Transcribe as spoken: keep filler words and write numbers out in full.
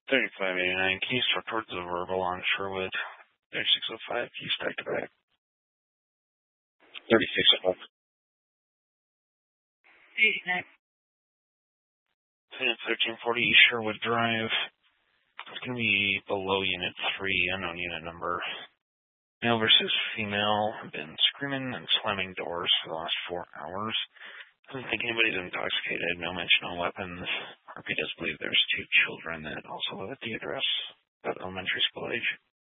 thirty-five eighty-nine, Keystroke towards the Verbal on Sherwood. thirty-six oh five, Keys back to back. thirty-six oh five. eighty-nine. thirteen forty East Sherwood Drive. It's going to be below Unit three, unknown unit number. Male versus female have been screaming and slamming doors for the last four hours. Doesn't think anybody's intoxicated. No mention of weapons. R P does believe there's two children that also live at the address, about elementary school age.